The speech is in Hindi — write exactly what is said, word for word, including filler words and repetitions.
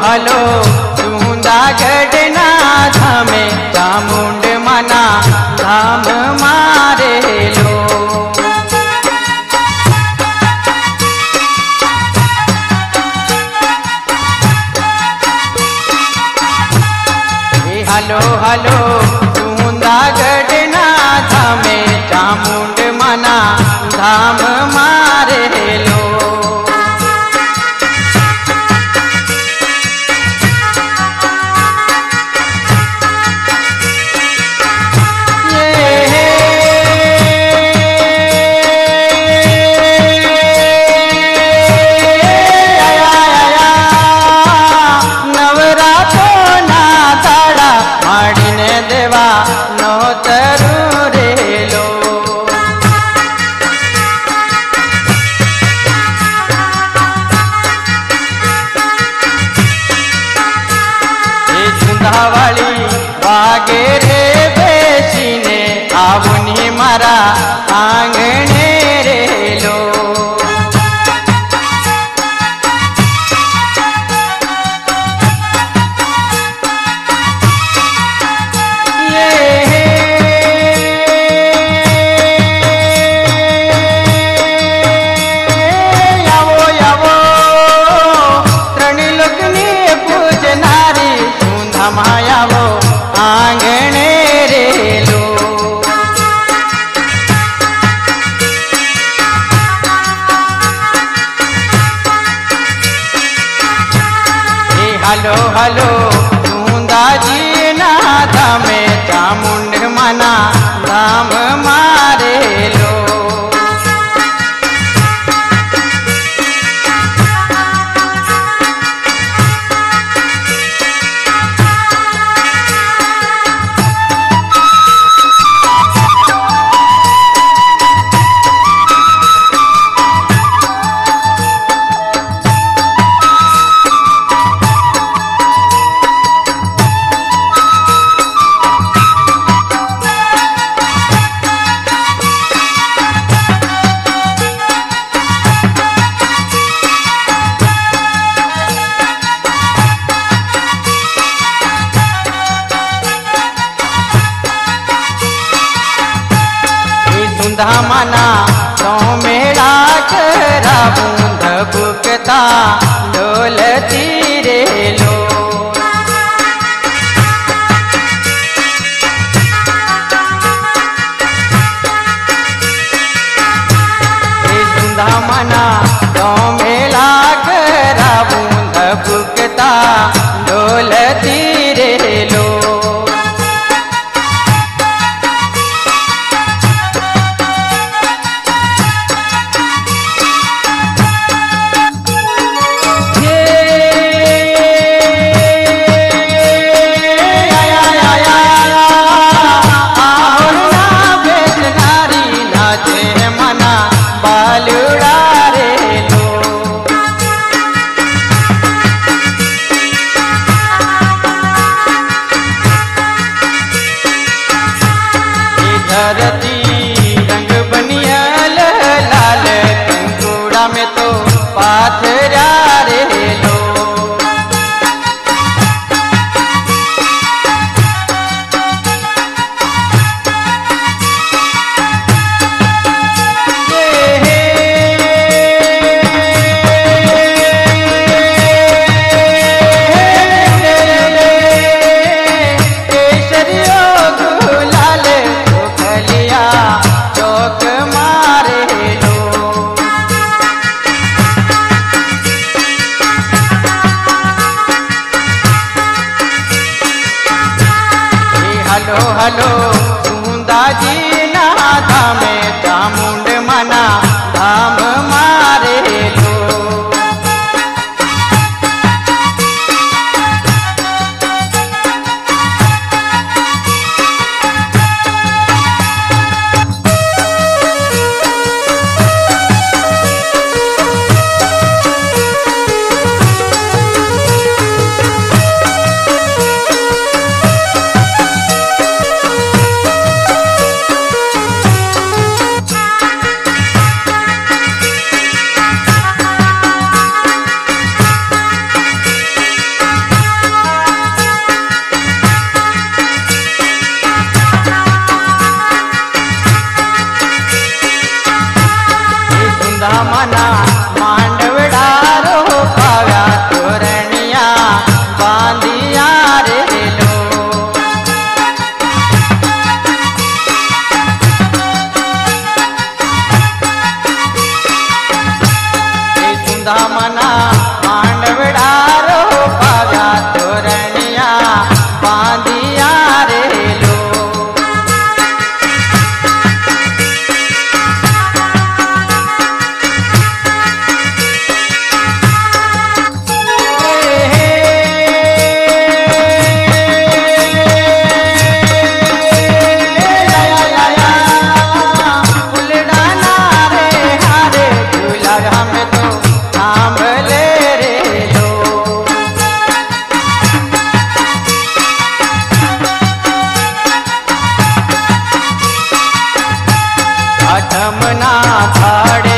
हलो जूनागढ़ ना धामे चामुंड मना धाम मारे लो। हलो हलो जूनागढ़ ना धामे चामुंड मना धाम मारे लो। वाली बागे रे बेसीने आवनी मारा आंगणे रे लो। यावो यावो त्रणलोकनी पूजनारी मायावो आंगणे रे लो। ए हलो हलो जूंदा जी ना धामे चामुंड मना धाम मारे लो। मना तो मेरा करा बूंद बुकता डोलती रे लो। मना तो मेरा करा बूंद बुकता डोलती रे लो। धरती रंग बनिया लाल कंकुड़ा में तो पाथरा रे लो। मना मांडवडारो पाव्या तोरणिया बांधिया रे लो। चुंदा मना मांडवडारो पाव्या तोरणिया बांधिया रे लो। अठमना भाड़े